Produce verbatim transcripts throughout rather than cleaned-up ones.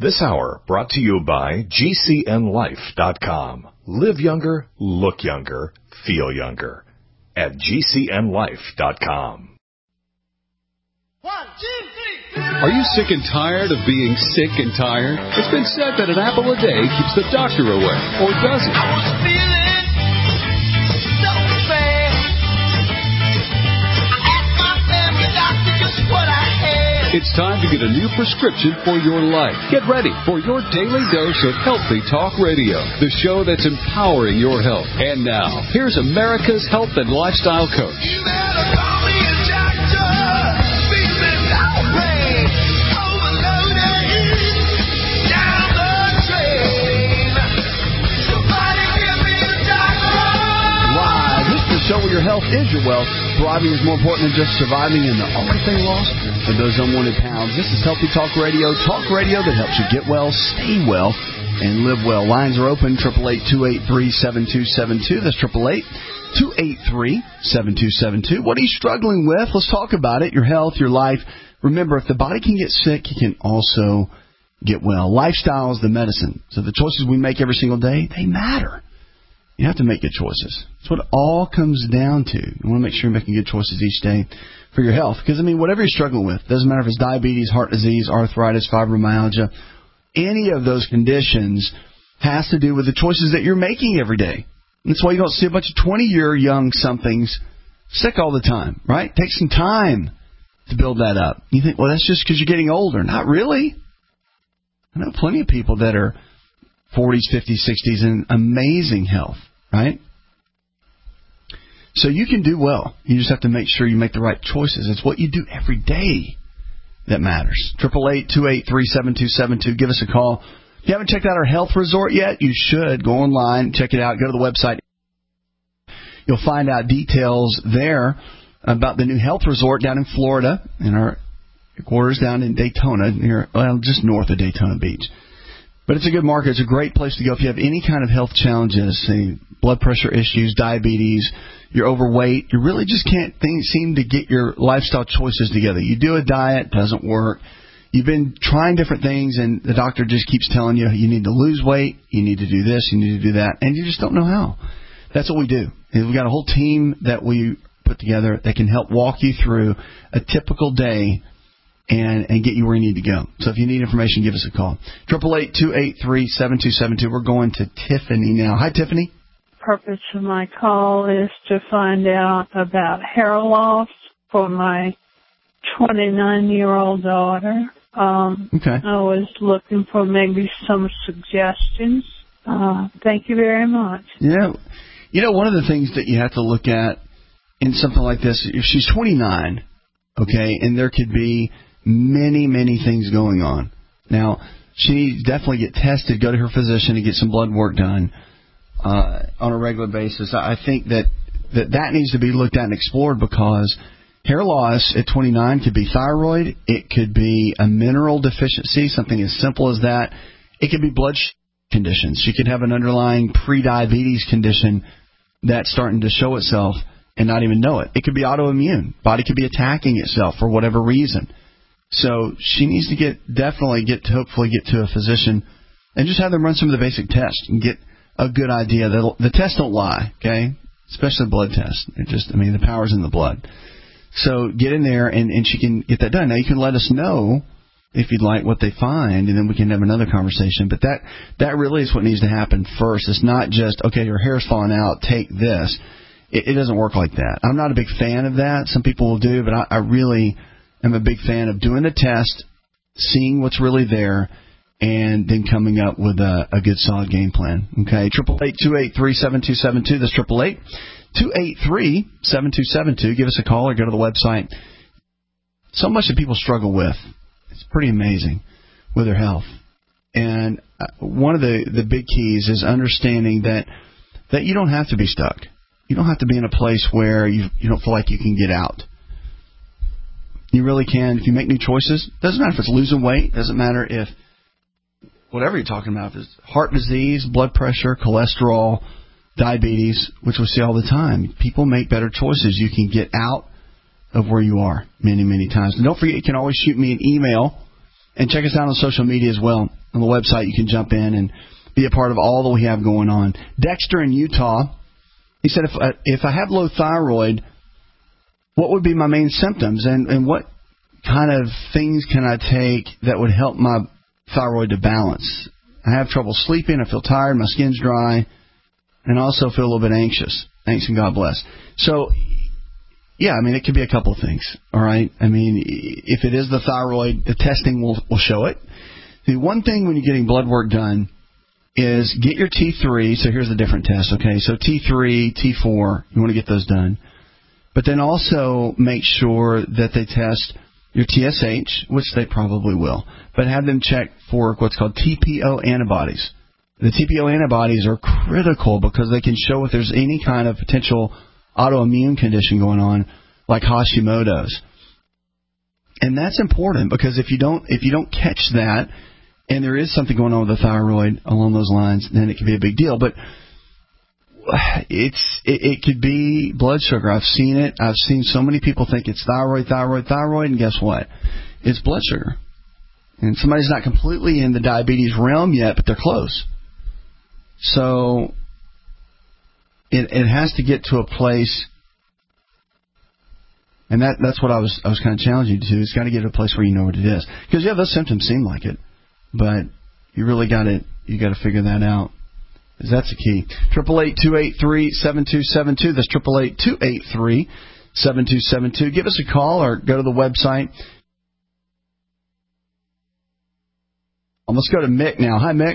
This hour brought to you by G C N life dot com. Live younger, look younger, feel younger at G C N life dot com. One, two, three. Are you sick and tired of being sick and tired? It's been said that an apple a day keeps the doctor away, or does it? I was feeling so bad. I asked my family doctor just what I had. It's time to get a new prescription for your life. Get ready for your daily dose of Healthy Talk Radio, the show that's empowering your health. And now, here's America's health and lifestyle coach. You better call me a doctor. Show where your health is your wealth. Thriving is more important than just surviving, and the only thing lost are those unwanted pounds. This is Healthy Talk Radio, talk radio that helps you get well, stay well, and live well. Lines are open, eight eight eight, two eight three, seven two seven two. That's eight eight eight, two eight three, seven two seven two. What are you struggling with? Let's talk about it, your health, your life. Remember, if the body can get sick, it can also get well. Lifestyle is the medicine. So the choices we make every single day, they matter. You have to make good choices. That's what it all comes down to. You want to make sure you're making good choices each day for your health. Because, I mean, whatever you're struggling with, doesn't matter if it's diabetes, heart disease, arthritis, fibromyalgia, any of those conditions has to do with the choices that you're making every day. That's why you don't see a bunch of twenty-year young somethings sick all the time, right? Take some time to build that up. You think, well, that's just because you're getting older. Not really. I know plenty of people that are forties, fifties, sixties in amazing health, right? So you can do well. You just have to make sure you make the right choices. It's what you do every day that matters. eight eight eight, two eight three, seven two seven two. Give us a call. If you haven't checked out our health resort yet, you should. Go online, check it out. Go to the website. You'll find out details there about the new health resort down in Florida, in our quarters down in Daytona, near, well, just north of Daytona Beach. But it's a good market. It's a great place to go if you have any kind of health challenges, say blood pressure issues, diabetes, you're overweight, you really just can't think, seem to get your lifestyle choices together. You do a diet, doesn't work. You've been trying different things, and the doctor just keeps telling you you need to lose weight, you need to do this, you need to do that, and you just don't know how. That's what we do. We've got a whole team that we put together that can help walk you through a typical day and and get you where you need to go. So if you need information, give us a call. eight eight eight, two eight three, seven two seven two. We're going to Tiffany now. Hi, Tiffany. The purpose of my call is to find out about hair loss for my twenty-nine-year-old daughter. Um, okay. I was looking for maybe some suggestions. Uh, thank you very much. Yeah. You know, one of the things that you have to look at in something like this, if she's twenty-nine, okay, and there could be many, many things going on. Now, she needs to definitely get tested, go to her physician and get some blood work done uh, on a regular basis. I think that, that that needs to be looked at and explored because hair loss at twenty-nine could be thyroid. It could be a mineral deficiency, something as simple as that. It could be blood conditions. She could have an underlying pre-diabetes condition that's starting to show itself and not even know it. It could be autoimmune. Body could be attacking itself for whatever reason. So she needs to get definitely get to hopefully get to a physician and just have them run some of the basic tests and get a good idea. That'll, the tests don't lie, okay? Especially blood tests. They're just, I mean, the power's in the blood. So get in there and, and she can get that done. Now you can let us know if you'd like what they find, and then we can have another conversation. But that that really is what needs to happen first. It's not just, okay, your hair's falling out, take this. It, it doesn't work like that. I'm not a big fan of that. Some people will do, but I, I really am a big fan of doing the test, seeing what's really there, and then coming up with a, a good, solid game plan. Okay, eight eight eight, two eight three, seven two seven two. That's eight eight eight, two eight three, seven two seven two. Give us a call or go to the website. So much that people struggle with. It's pretty amazing with their health. And one of the, the big keys is understanding that that you don't have to be stuck. You don't have to be in a place where you you don't feel like you can get out. You really can. If you make new choices, doesn't matter if it's losing weight, doesn't matter if whatever you're talking about, if it's heart disease, blood pressure, cholesterol, diabetes, which we see all the time. People make better choices. You can get out of where you are many, many times. And don't forget, you can always shoot me an email and check us out on social media as well. on the website. You can jump in and be a part of all that we have going on. Dexter in Utah, he said, if I, if I have low thyroid, what would be my main symptoms, and, and what kind of things can I take that would help my thyroid to balance? I have trouble sleeping, I feel tired, my skin's dry, and I also feel a little bit anxious. Thanks and God bless. So, yeah, I mean, it could be a couple of things, all right? I mean, if it is the thyroid, the testing will, will show it. The one thing when you're getting blood work done is get your T three. So here's the different tests, okay? So T three, T four, you want to get those done. But then also make sure that they test your T S H, which they probably will, but have them check for what's called T P O antibodies. The T P O antibodies are critical because they can show if there's any kind of potential autoimmune condition going on, like Hashimoto's. And that's important because if you don't if you don't catch that, and there is something going on with the thyroid along those lines, then it can be a big deal. But it's it, it could be blood sugar. I've seen it. I've seen so many people think it's thyroid, thyroid, thyroid, and guess what? It's blood sugar. And somebody's not completely in the diabetes realm yet, but they're close. So it it has to get to a place, and that that's what I was I was kind of challenging you to. It's got to get to a place where you know what it is, because yeah, those symptoms seem like it, but you really got to you got to figure that out. That's the key. Triple eight two eight three seven two seven two. That's triple eight two eight three seven two seven two. Give us a call or go to the website. Um, let's go to Mick now. Hi, Mick.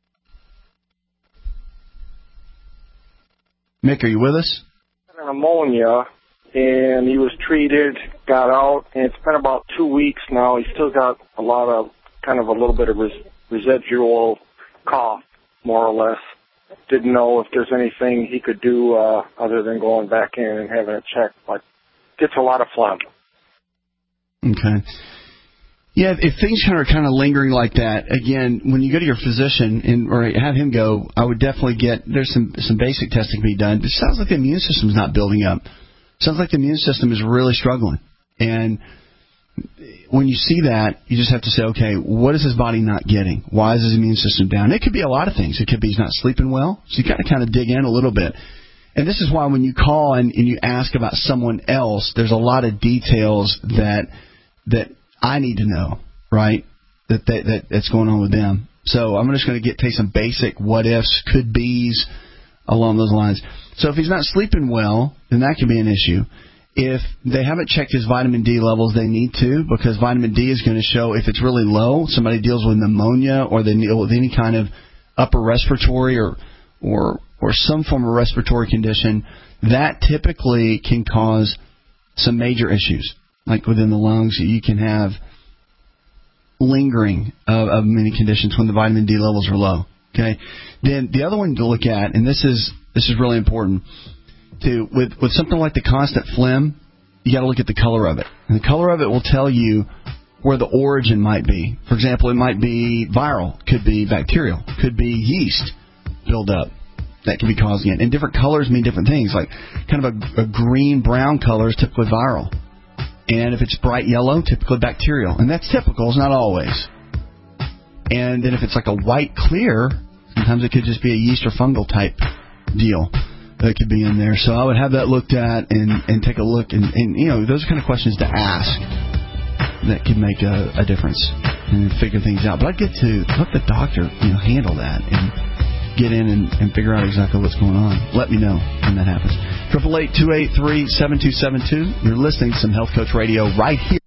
Mick, are you with us? Pneumonia, and he was treated, got out, and it's been about two weeks now. He's still got a lot of, kind of a little bit of res- residual cough, more or less. Didn't know if there's anything he could do uh, other than going back in and having it checked, but gets a lot of phlegm. Okay. Yeah, if things are kind of lingering like that, again, when you go to your physician and or have him go, I would definitely get, there's some some basic testing to be done. But it sounds like the immune system's not building up. It sounds like the immune system is really struggling. And when you see that, you just have to say, okay, what is his body not getting? Why is his immune system down? It could be a lot of things. It could be he's not sleeping well. So you got to kind of dig in a little bit. And this is why when you call and, and you ask about someone else, there's a lot of details that that I need to know, right, that, that, that that's going on with them. So I'm just going to get take some basic what-ifs, could-bes along those lines. So if he's not sleeping well, then that can be an issue. If they haven't checked his vitamin D levels, they need to, because vitamin D is going to show if it's really low, somebody deals with pneumonia or they deal with any kind of upper respiratory or or or some form of respiratory condition, that typically can cause some major issues, like within the lungs. You can have lingering of, of many conditions when the vitamin D levels are low. Okay. Then the other one to look at, and this is this is really important. To, with, with something like the constant phlegm, you got to look at the color of it. And the color of it will tell you where the origin might be. For example, it might be viral, could be bacterial, could be yeast buildup that can be causing it. And different colors mean different things. Like kind of a, a green-brown color is typically viral. And if it's bright yellow, typically bacterial. And that's typical, it's not always. And then if it's like a white clear, sometimes it could just be a yeast or fungal type deal that could be in there. So I would have that looked at and, and take a look. And, and, you know, those are kind of questions to ask that could make a, a difference and figure things out. But I'd get to let the doctor, you know, handle that and get in and, and figure out exactly what's going on. Let me know when that happens. triple eight two eight three seven two seven two. You're listening to some Health Coach Radio right here.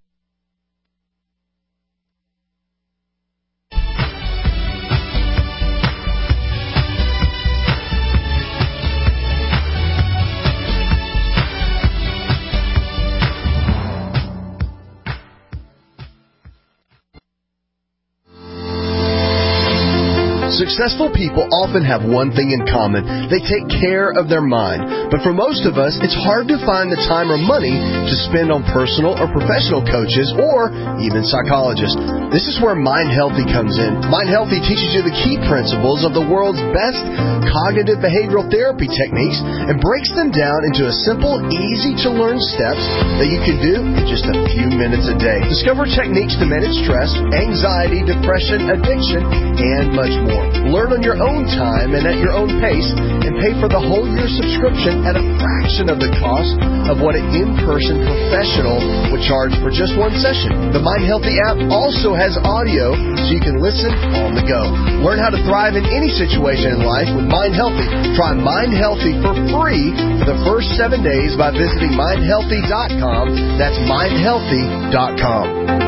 Successful people often have one thing in common. They take care of their mind. But for most of us, it's hard to find the time or money to spend on personal or professional coaches or even psychologists. This is where Mind Healthy comes in. Mind Healthy teaches you the key principles of the world's best cognitive behavioral therapy techniques and breaks them down into a simple, easy-to-learn steps that you can do in just a few minutes a day. Discover techniques to manage stress, anxiety, depression, addiction, and much more. Learn on your own time and at your own pace, and pay for the whole year subscription at a fraction of the cost of what an in-person professional would charge for just one session. The Mind Healthy app also has audio, so you can listen on the go. Learn how to thrive in any situation in life with Mind Healthy. Try Mind Healthy for free for the first seven days by visiting mind healthy dot com. That's mind healthy dot com.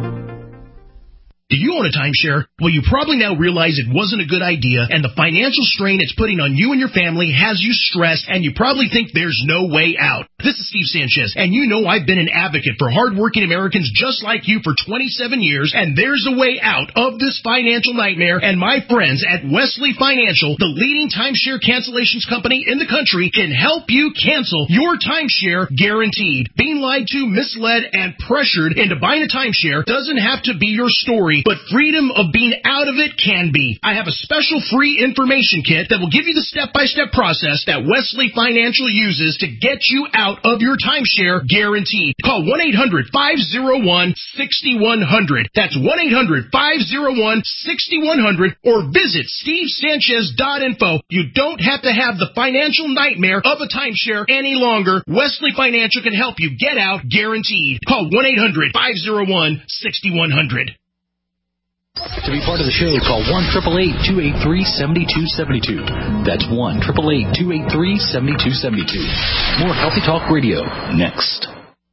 Do you own a timeshare? Well, you probably now realize it wasn't a good idea, and the financial strain it's putting on you and your family has you stressed, and you probably think there's no way out. This is Steve Sanchez, and you know I've been an advocate for hardworking Americans just like you for twenty-seven years, and there's a way out of this financial nightmare, and my friends at Wesley Financial, the leading timeshare cancellations company in the country, can help you cancel your timeshare guaranteed. Being lied to, misled, and pressured into buying a timeshare doesn't have to be your story, but freedom of being out of it can be. I have a special free information kit that will give you the step-by-step process that Wesley Financial uses to get you out of your timeshare guaranteed. Call one eight hundred, five oh one, six one zero zero. That's one eight hundred, five oh one, six one zero zero, or visit steve sanchez dot info. You don't have to have the financial nightmare of a timeshare any longer. Wesley Financial can help you get out guaranteed. Call one eight hundred, five oh one, six one zero zero. To be part of the show, call one eight eight eight, two eight three, seven two seven two. That's one eight eight eight, two eight three, seven two seven two. More Healthy Talk Radio next.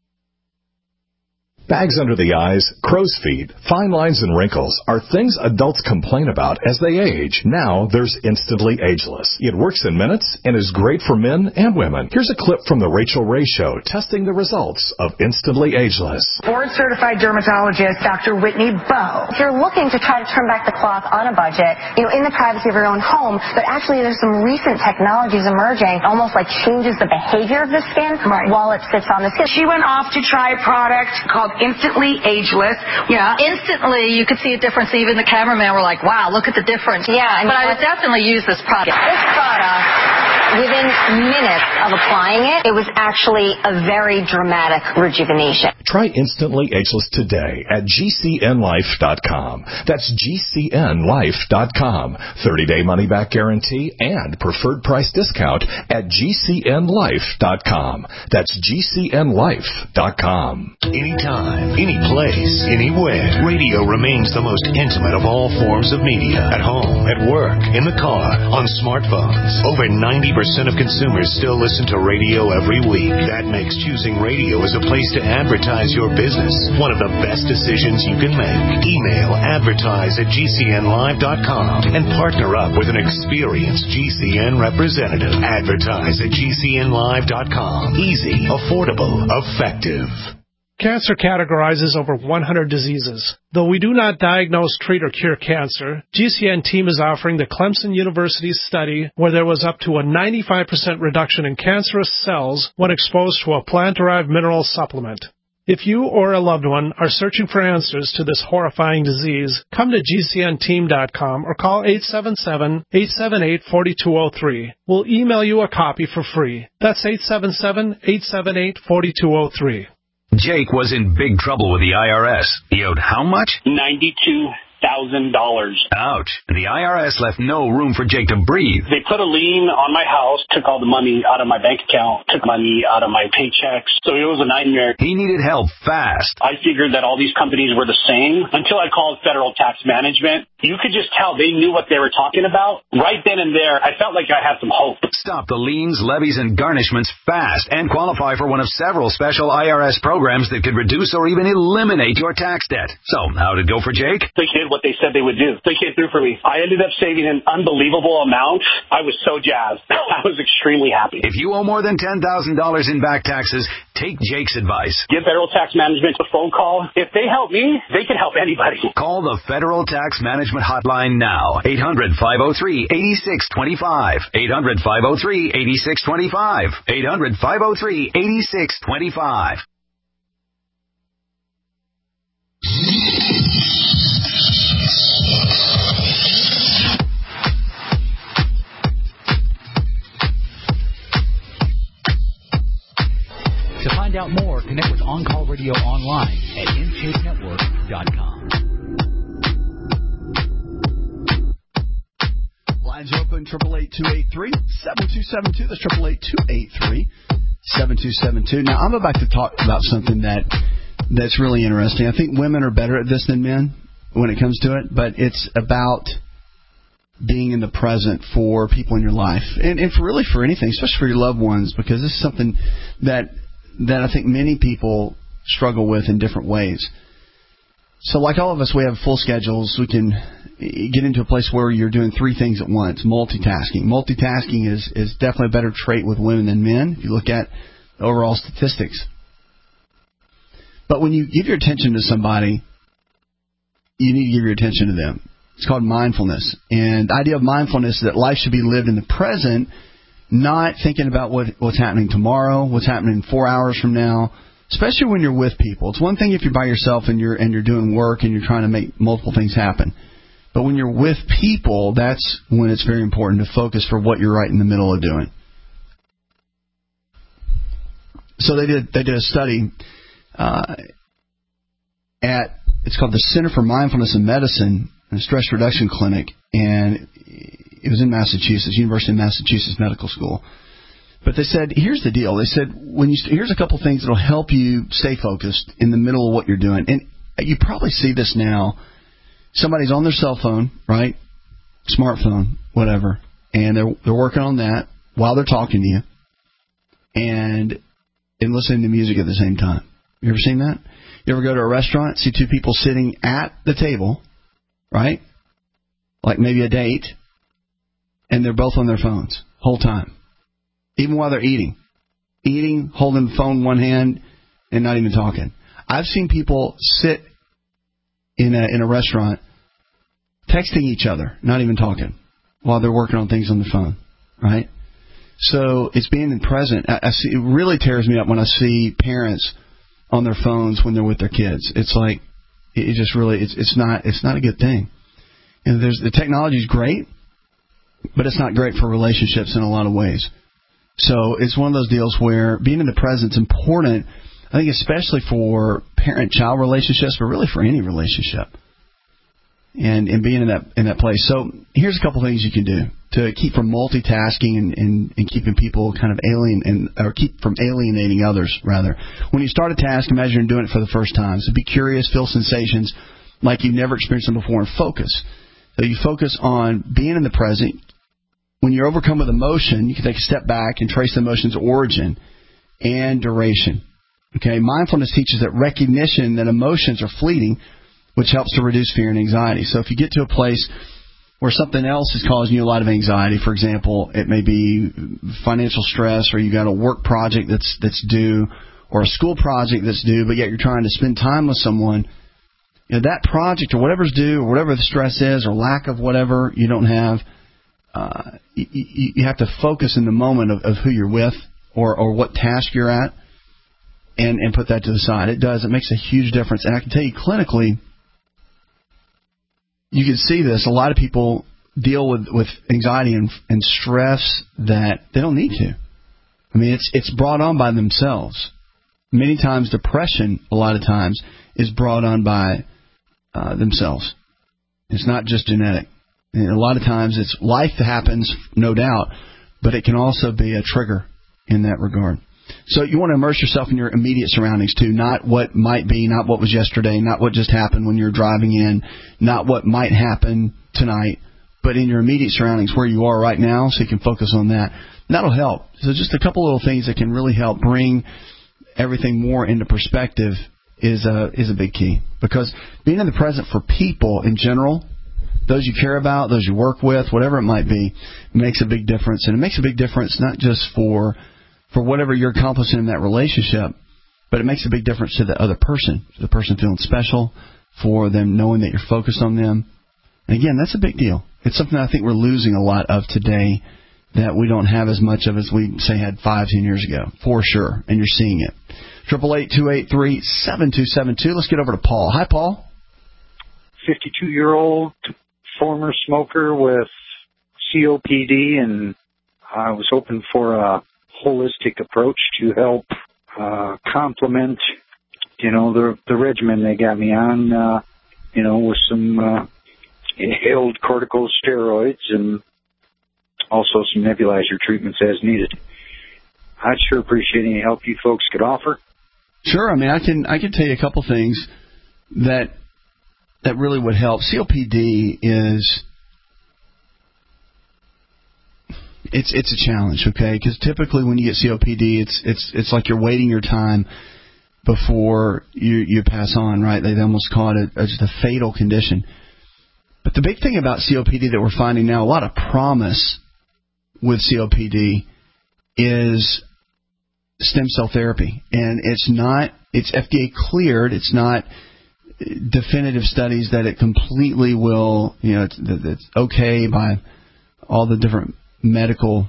Bags under the eyes, crow's feet, fine lines, and wrinkles are things adults complain about as they age. Now there's Instantly Ageless. It works in minutes and is great for men and women. Here's a clip from The Rachel Ray Show testing the results of Instantly Ageless. Board-certified dermatologist Doctor Whitney Bowe. If you're looking to try to turn back the clock on a budget, you know, in the privacy of your own home, but actually there's some recent technologies emerging, almost like changes the behavior of the skin right. while it sits on the skin. She went off to try a product called Instantly Ageless. Yeah. Instantly, you could see a difference. Even the cameraman were like, wow, look at the difference. Yeah. And but I would definitely use this product. This product, within minutes of applying it, it was actually a very dramatic rejuvenation. Try Instantly Ageless today at G C N life dot com. That's G C N life dot com. thirty-day money-back guarantee and preferred price discount at G C N life dot com. That's G C N life dot com. Anytime, any place, anywhere, radio remains the most intimate of all forms of media. At home, at work, in the car, on smartphones. Over ninety percent of consumers still listen to radio every week. That makes choosing radio as a place to advertise your business one of the best decisions you can make. Email advertise at G C N live dot com and partner up with an experienced G C N representative. Advertise at G C N live dot com. Easy, affordable, effective. Cancer categorizes over one hundred diseases. Though we do not diagnose, treat, or cure cancer, G C N team is offering the Clemson University study where there was up to a ninety-five percent reduction in cancerous cells when exposed to a plant-derived mineral supplement. If you or a loved one are searching for answers to this horrifying disease, come to G C N team dot com or call eight seven seven, eight seven eight, four two zero three. We'll email you a copy for free. That's eight seven seven, eight seven eight, four two zero three. Jake was in big trouble with the I R S. He owed how much? ninety-two thousand dollars. Ouch. The I R S left no room for Jake to breathe. They put a lien on my house, took all the money out of my bank account, took money out of my paychecks. So it was a nightmare. He needed help fast. I figured that all these companies were the same until I called Federal Tax Management. You could just tell they knew what they were talking about. Right then and there, I felt like I had some hope. Stop the liens, levies, and garnishments fast and qualify for one of several special I R S programs that could reduce or even eliminate your tax debt. So, how'd it go for Jake? The kid what they said they would do. They came through for me. I ended up saving an unbelievable amount. I was so jazzed. I was extremely happy. If you owe more than ten thousand dollars in back taxes, take Jake's advice. Give Federal Tax Management a phone call. If they help me, they can help anybody. Call the Federal Tax Management Hotline now. eight hundred, five oh three, eight six two five. eight hundred, five oh three, eight six two five. eight hundred, five oh three, eight six two five. To find out more, connect with On Call Radio online at intake network dot com. Lines open, triple eight two eight three seven two seven two. That's triple eight two eight three seven two seven two. Now, I'm about to talk about something that that's really interesting. I think women are better at this than men when it comes to it, but it's about being in the present for people in your life, and, and for really for anything, especially for your loved ones, because this is something that that I think many people struggle with in different ways. So like all of us, we have full schedules. We can get into a place where you're doing three things at once, multitasking. Multitasking is, is definitely a better trait with women than men if you look at overall statistics. But when you give your attention to somebody, you need to give your attention to them. It's called mindfulness. And the idea of mindfulness is that life should be lived in the present, not thinking about what what's happening tomorrow, what's happening four hours from now, especially when you're with people. It's one thing if you're by yourself and you're and you're doing work and you're trying to make multiple things happen. But when you're with people, that's when it's very important to focus for what you're right in the middle of doing. So they did they did a study uh, at, it's called the Center for Mindfulness in Medicine, a stress reduction clinic, and it was in Massachusetts, University of Massachusetts Medical School. But they said, here's the deal. They said, when you here's a couple things that will help you stay focused in the middle of what you're doing. And you probably see this now. Somebody's on their cell phone, right? Smartphone, whatever. And they're they're working on that while they're talking to you and and listening to music at the same time. You ever seen that? You ever go to a restaurant, see two people sitting at the table, right? Like maybe a date, and they're both on their phones whole time, even while they're eating. Eating, holding the phone in one hand, and not even talking. I've seen people sit in a in a restaurant texting each other, not even talking, while they're working on things on the phone, right? So it's being in present. I, I see, it really tears me up when I see parents on their phones when they're with their kids. It's like, it just really, it's it's not it's not a good thing. And there's the technology is great, but it's not great for relationships in a lot of ways. So it's one of those deals where being in the present is important, I think, especially for parent-child relationships, but really for any relationship. And and being in that in that place. So here's a couple things you can do to keep from multitasking and, and, and keeping people kind of alien and or keep from alienating others, rather. When you start a task, imagine you're doing it for the first time. So be curious, feel sensations like you've never experienced them before, and focus. So you focus on being in the present. When you're overcome with emotion, you can take a step back and trace the emotion's origin and duration. Okay, mindfulness teaches that recognition that emotions are fleeting, which helps to reduce fear and anxiety. So if you get to a place where something else is causing you a lot of anxiety, for example, it may be financial stress, or you got a work project that's that's due, or a school project that's due, but yet you're trying to spend time with someone, you know, that project or whatever's due or whatever the stress is or lack of whatever you don't have, uh, you, you have to focus in the moment of, of who you're with or, or what task you're at and, and put that to the side. It does. It makes a huge difference. And I can tell you clinically, you can see this. A lot of people deal with, with anxiety and, and stress that they don't need to. I mean, it's it's brought on by themselves. Many times depression, a lot of times, is brought on by uh, themselves. It's not just genetic. And a lot of times it's life that happens, no doubt, but it can also be a trigger in that regard. So you want to immerse yourself in your immediate surroundings too, not what might be, not what was yesterday, not what just happened when you're driving in, not what might happen tonight, but in your immediate surroundings where you are right now, so you can focus on that. And that'll help. So just a couple little things that can really help bring everything more into perspective is a is a big key, because being in the present for people in general, those you care about, those you work with, whatever it might be, makes a big difference. And it makes a big difference not just for for whatever you're accomplishing in that relationship, but it makes a big difference to the other person, to the person feeling special, for them knowing that you're focused on them. And again, that's a big deal. It's something I think we're losing a lot of today, that we don't have as much of as we, say, had five, ten years ago, for sure, and you're seeing it. Triple eight two eight three seven two seven two. Let's get over to Paul. Hi, Paul. fifty-two-year-old former smoker with C O P D, and I was hoping for a holistic approach to help uh, complement, you know, the the regimen they got me on, uh, you know, with some uh, inhaled corticosteroids and also some nebulizer treatments as needed. I'd sure appreciate any help you folks could offer. Sure. I mean, I can I can tell you a couple things that that really would help. C O P D is it's it's a challenge, okay? Because typically when you get C O P D, it's it's it's like you're waiting your time before you you pass on, right? They almost call it a, just a fatal condition. But the big thing about C O P D that we're finding now, a lot of promise with C O P D, is stem cell therapy. And it's not, it's F D A cleared. It's not definitive studies that it completely will, you know, it's, it's okay by all the different medical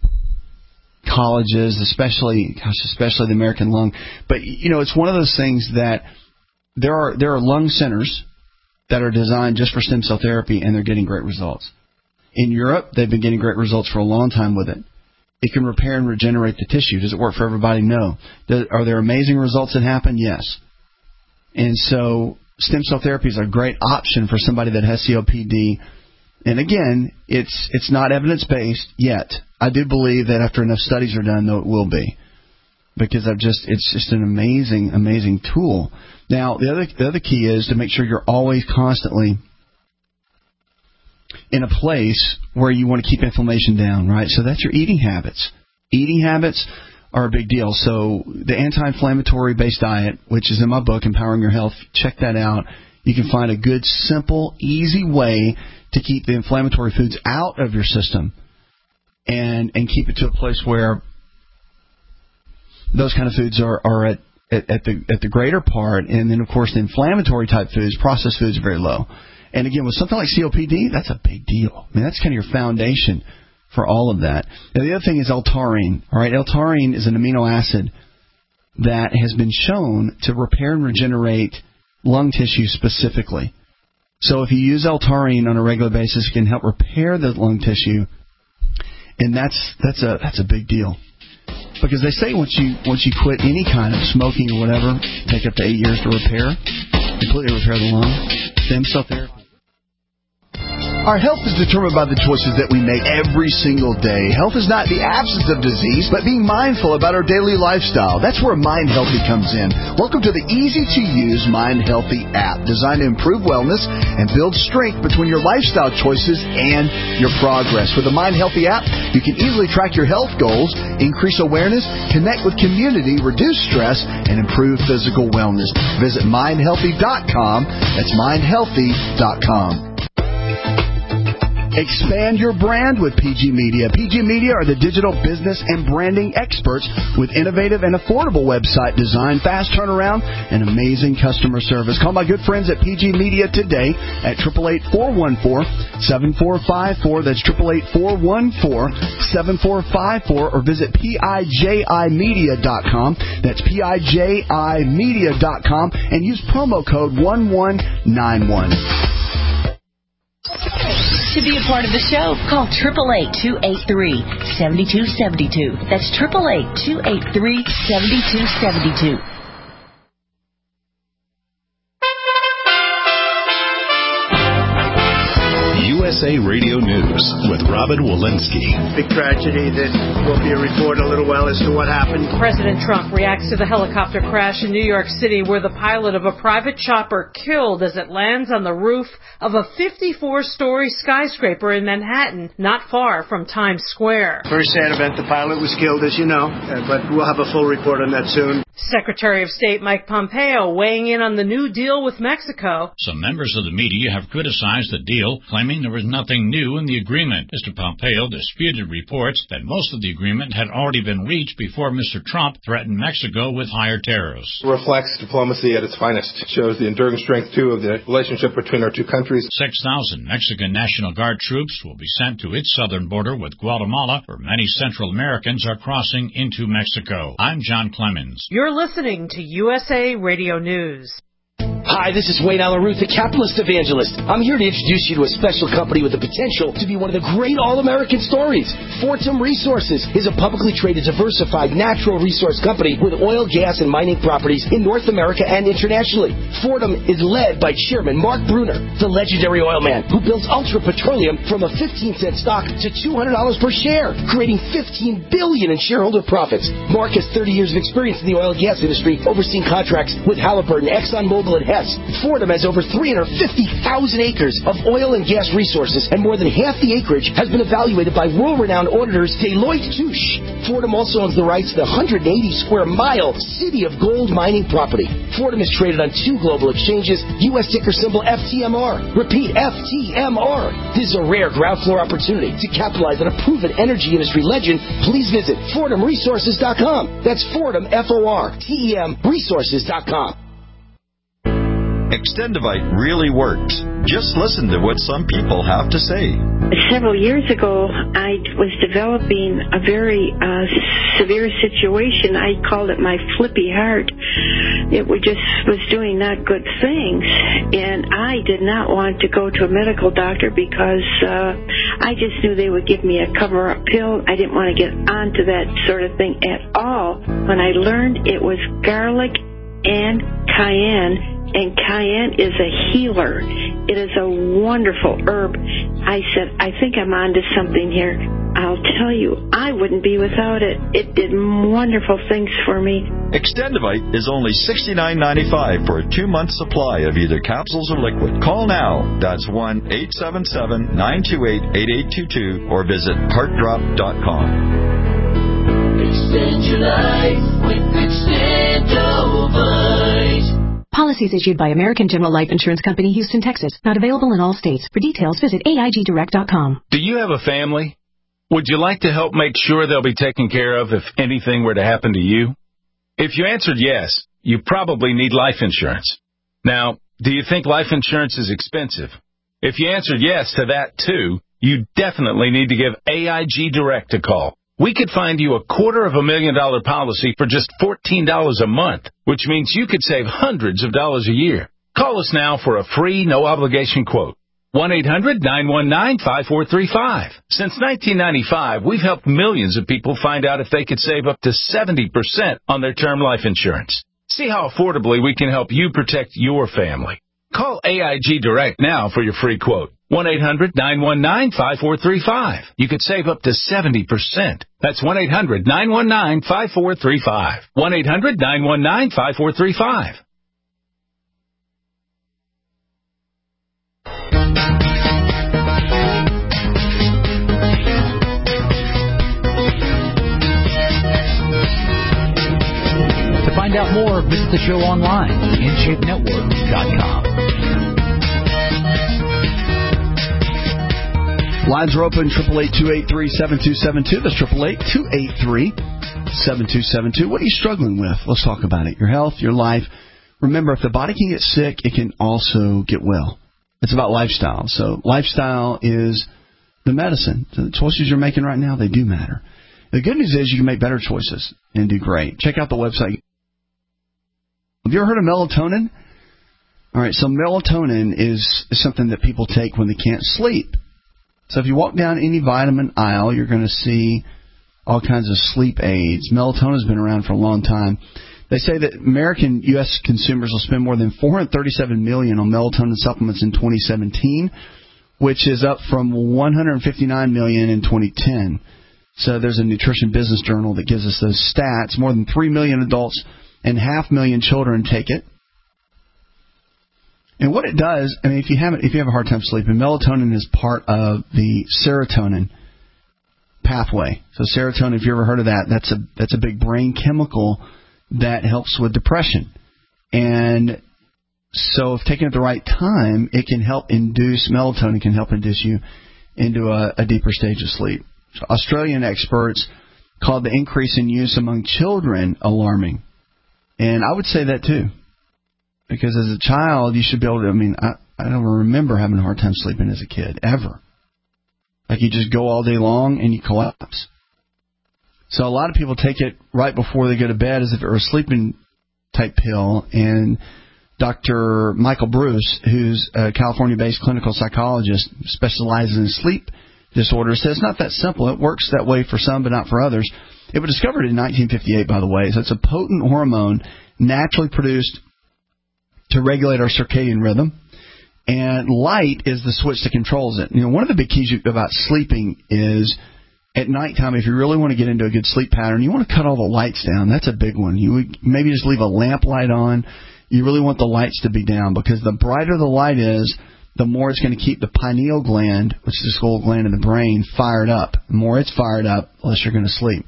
colleges, especially, gosh, especially the American Lung. But, you know, it's one of those things that there are, there are lung centers that are designed just for stem cell therapy, and they're getting great results. In Europe, they've been getting great results for a long time with it. It can repair and regenerate the tissue. Does it work for everybody? No. Does, are there amazing results that happen? Yes. And so stem cell therapy is a great option for somebody that has C O P D. And again, it's it's not evidence-based yet. I do believe that after enough studies are done, though, it will be. Because I've just it's just an amazing, amazing tool. Now, the other the other key is to make sure you're always constantly in a place where you want to keep inflammation down, right? So that's your eating habits. Eating habits are a big deal. So the anti-inflammatory based diet, which is in my book, Empowering Your Health, check that out. You can find a good, simple, easy way to keep the inflammatory foods out of your system and and keep it to a place where those kind of foods are, are at, at, at the at the greater part. And then, of course, the inflammatory type foods, processed foods, are very low. And again, with something like C O P D, that's a big deal. I mean, that's kind of your foundation for all of that. Now, the other thing is L-taurine. All right, L-taurine is an amino acid that has been shown to repair and regenerate lung tissue specifically. So if you use L-taurine on a regular basis, it can help repair the lung tissue, and that's that's a that's a big deal. Because they say once you once you quit any kind of smoking or whatever, take up to eight years to repair, completely repair the lung. Stem cell therapy. Our health is determined by the choices that we make every single day. Health is not the absence of disease, but being mindful about our daily lifestyle. That's where Mind Healthy comes in. Welcome to the easy-to-use Mind Healthy app, designed to improve wellness and build strength between your lifestyle choices and your progress. With the Mind Healthy app, you can easily track your health goals, increase awareness, connect with community, reduce stress, and improve physical wellness. Visit mind healthy dot com. That's mind healthy dot com. Expand your brand with P G Media. P G Media are the digital business and branding experts with innovative and affordable website design, fast turnaround, and amazing customer service. Call my good friends at P G Media today at eight eight eight, four one four, seven four five four. That's eight eight eight, four one four, seven four five four. Or visit P I J I media dot com. That's P I J I media dot com. And use promo code one one nine one. To be a part of the show, call eight eight eight, two eight three, seven two seven two. That's eight eight eight, two eight three, seven two seven two. U S A Radio News with Robin Walensky. Big tragedy that will be a report in a little while as to what happened. President Trump reacts to the helicopter crash in New York City where the pilot of a private chopper killed as it lands on the roof of a fifty-four story skyscraper in Manhattan, not far from Times Square. Very sad event. The pilot was killed, as you know, uh, but we'll have a full report on that soon. Secretary of State Mike Pompeo weighing in on the new deal with Mexico. Some members of the media have criticized the deal, claiming there was nothing new in the agreement. Mister Pompeo disputed reports that most of the agreement had already been reached before Mister Trump threatened Mexico with higher tariffs. It reflects diplomacy at its finest. It shows the enduring strength, too, of the relationship between our two countries. six thousand Mexican National Guard troops will be sent to its southern border with Guatemala, where many Central Americans are crossing into Mexico. I'm John Clemens. You're listening to U S A Radio News. Hi, this is Wayne Allen Ruth, the capitalist evangelist. I'm here to introduce you to a special company with the potential to be one of the great all-American stories. Fortum Resources is a publicly traded, diversified natural resource company with oil, gas, and mining properties in North America and internationally. Fortum is led by Chairman Mark Bruner, the legendary oil man who builds Ultra Petroleum from a fifteen cent stock to two hundred dollars per share, creating fifteen billion dollars in shareholder profits. Mark has thirty years of experience in the oil and gas industry, overseeing contracts with Halliburton, ExxonMobil, and Hess. Fortum has over three hundred fifty thousand acres of oil and gas resources, and more than half the acreage has been evaluated by world-renowned auditors Deloitte Touche. Fortum also owns the rights to the one hundred eighty square mile City of Gold mining property. Fortum is traded on two global exchanges, U S ticker symbol F T M R. Repeat, F T M R. This is a rare ground floor opportunity to capitalize on a proven energy industry legend. Please visit Fortum Resources dot com. That's Fortum, F O R T E M, Resources dot com. Extendivite really works. Just listen to what some people have to say. Several years ago, I was developing a very uh, severe situation. I called it my flippy heart. It was just was doing not good things, and I did not want to go to a medical doctor because uh, I just knew they would give me a cover-up pill. I didn't want to get onto that sort of thing at all. When I learned it was garlic and cayenne, and cayenne is a healer. It is a wonderful herb. I said, I think I'm onto something here. I'll tell you, I wouldn't be without it. It did wonderful things for me. Extendivite is only sixty-nine ninety-five for a two-month supply of either capsules or liquid. Call now. That's one eight seven seven, nine two eight, eight eight two two or visit heart drop dot com. Extend your life with Extendivite. Policies issued by American General Life Insurance Company, Houston, Texas. Not available in all states. For details, visit A I G direct dot com. Do you have a family? Would you like to help make sure they'll be taken care of if anything were to happen to you? If you answered yes, you probably need life insurance. Now, do you think life insurance is expensive? If you answered yes to that too, you definitely need to give A I G Direct a call. We could find you a quarter of a million dollar policy for just fourteen dollars a month, which means you could save hundreds of dollars a year. Call us now for a free, no-obligation quote. one eight hundred, nine one nine, five four three five. Since nineteen ninety-five, we've helped millions of people find out if they could save up to seventy percent on their term life insurance. See how affordably we can help you protect your family. Call A I G Direct now for your free quote. one eight hundred, nine one nine, five four three five. You could save up to seventy percent. That's one eight hundred, nine one nine, five four three five. one eight hundred, nine one nine, five four three five. To find out more, visit the show online, in shape network dot com. Lines are open, eight eight eight, two eight three, seven two seven two. That's eight eight eight, two eight three, seven two seven two. What are you struggling with? Let's talk about it. Your health, your life. Remember, if the body can get sick, it can also get well. It's about lifestyle. So lifestyle is the medicine. So the choices you're making right now, they do matter. The good news is you can make better choices and do great. Check out the website. Have you ever heard of melatonin? All right, so melatonin is, is something that people take when they can't sleep. So if you walk down any vitamin aisle, you're going to see all kinds of sleep aids. Melatonin has been around for a long time. They say that American U S consumers will spend more than four hundred thirty-seven million dollars on melatonin supplements in twenty seventeen, which is up from one hundred fifty-nine million dollars in twenty ten. So there's a Nutrition Business Journal that gives us those stats. More than three million adults and half million children take it. And what it does, I mean, if you have if you have a hard time sleeping, melatonin is part of the serotonin pathway. So serotonin, if you ever heard of that, that's a that's a big brain chemical that helps with depression. And so if taken at the right time, it can help induce, melatonin can help induce you into a, a deeper stage of sleep. So Australian experts called the increase in use among children alarming. And I would say that too. Because as a child, you should be able to, I mean, I, I don't remember having a hard time sleeping as a kid, ever. Like you just go all day long and you collapse. So a lot of people take it right before they go to bed as if it were a sleeping type pill. And Doctor Michael Bruce, who's a California-based clinical psychologist, specializes in sleep disorders, says it's not that simple. It works that way for some, but not for others. It was discovered in nineteen fifty-eight, by the way. So it's a potent hormone naturally produced to regulate our circadian rhythm. And light is the switch that controls it. You know, one of the big keys about sleeping is at nighttime, if you really want to get into a good sleep pattern, you want to cut all the lights down. That's a big one. You would maybe just leave a lamp light on. You really want the lights to be down because the brighter the light is, the more it's going to keep the pineal gland, which is the skull gland in the brain, fired up. The more it's fired up, the less you're going to sleep.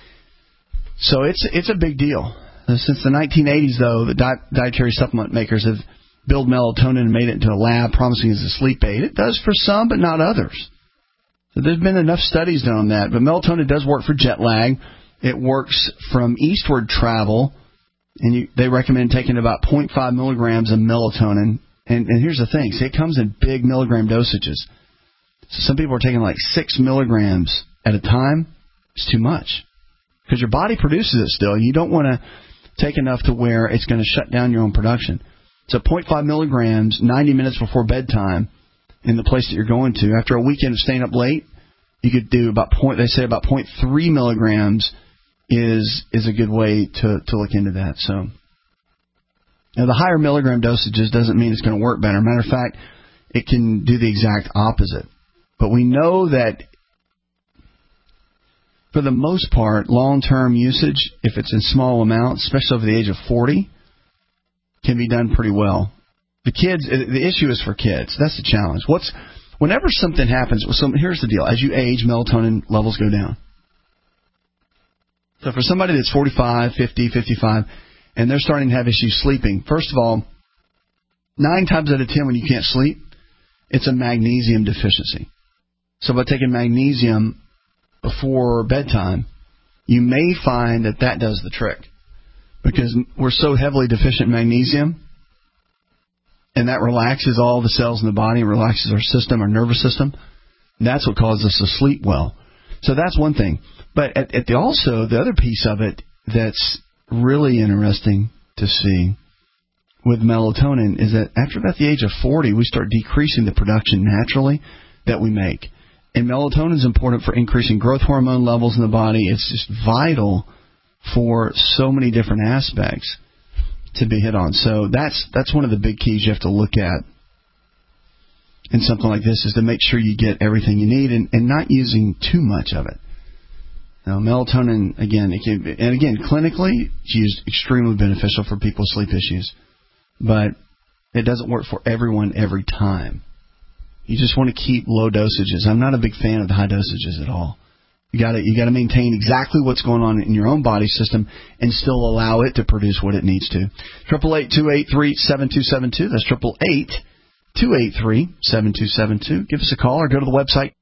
So it's it's a big deal. Since the nineteen eighties, though, the di- dietary supplement makers have built melatonin and made it into a lab, promising as a sleep aid. It does for some, but not others. So there's been enough studies done on that. But melatonin does work for jet lag. It works from eastward travel, and you, they recommend taking about zero point five milligrams of melatonin. And, and here's the thing. See, it comes in big milligram dosages. So some people are taking like six milligrams at a time. It's too much because your body produces it still. You don't want to take enough to where it's going to shut down your own production. So zero point five milligrams ninety minutes before bedtime in the place that you're going to. After a weekend of staying up late, you could do about point. They say about zero point three milligrams is is a good way to, to look into that. So now the higher milligram dosages doesn't mean it's going to work better. Matter of fact, it can do the exact opposite. But we know that for the most part, long-term usage, if it's in small amounts, especially over the age of forty, can be done pretty well. The kids, the issue is for kids. That's the challenge. What's whenever something happens, so here's the deal. As you age, melatonin levels go down. So for somebody that's forty-five, fifty, fifty-five, and they're starting to have issues sleeping, first of all, nine times out of ten when you can't sleep, it's a magnesium deficiency. So by taking magnesium before bedtime, you may find that that does the trick. Because we're so heavily deficient in magnesium, and that relaxes all the cells in the body, relaxes our system, our nervous system. That's what causes us to sleep well. So that's one thing. But at, at the also, the other piece of it that's really interesting to see with melatonin is that after about the age of forty, we start decreasing the production naturally that we make. And melatonin is important for increasing growth hormone levels in the body. It's just vital for so many different aspects to be hit on. So that's that's one of the big keys you have to look at in something like this is to make sure you get everything you need and, and not using too much of it. Now, melatonin, again, it can, and again, clinically, it's used extremely beneficial for people with sleep issues, but it doesn't work for everyone every time. You just want to keep low dosages. I'm not a big fan of the high dosages at all. You got to you got to maintain exactly what's going on in your own body system and still allow it to produce what it needs to. Triple eight two eight three seven two seven two. That's triple eight two eight three seven two seven two. Give us a call or go to the website.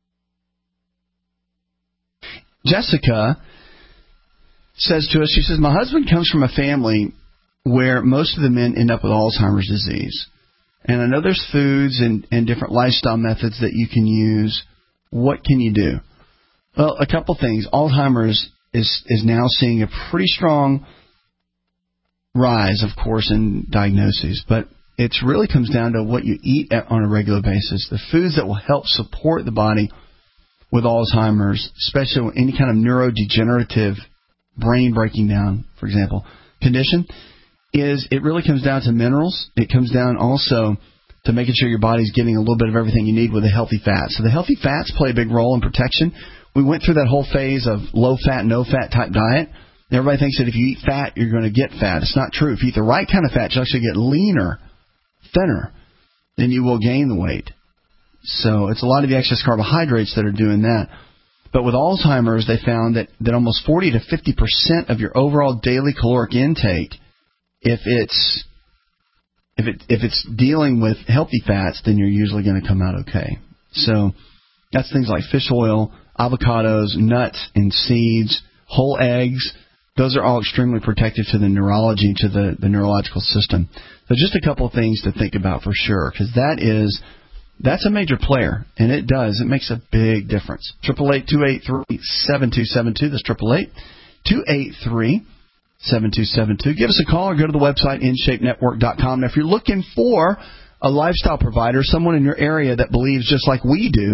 Jessica says to us, she says, my husband comes from a family where most of the men end up with Alzheimer's disease. And I know there's foods and, and different lifestyle methods that you can use. What can you do? Well, a couple things. Alzheimer's is is now seeing a pretty strong rise, of course, in diagnoses. But it really comes down to what you eat on a regular basis. The foods that will help support the body with Alzheimer's, especially any kind of neurodegenerative brain breaking down, for example, condition, is it really comes down to minerals. It comes down also to making sure your body's getting a little bit of everything you need with a healthy fat. So the healthy fats play a big role in protection. We went through that whole phase of low-fat, no-fat type diet. Everybody thinks that if you eat fat, you're going to get fat. It's not true. If you eat the right kind of fat, you actually get leaner, thinner, then you will gain the weight. So it's a lot of the excess carbohydrates that are doing that. But with Alzheimer's, they found that, that almost forty to fifty percent of your overall daily caloric intake, if it's if it if it's dealing with healthy fats, then you're usually going to come out okay. So that's things like fish oil, avocados, nuts and seeds, whole eggs. Those are all extremely protective to the neurology, to the, the neurological system. So just a couple of things to think about for sure, because that is that's a major player, and it does. It makes a big difference. Triple eight two eight three seven two seven two. That's triple eight two eight three seven two seven two. Give us a call or go to the website in shape network dot com. Now, if you're looking for a lifestyle provider, someone in your area that believes just like we do,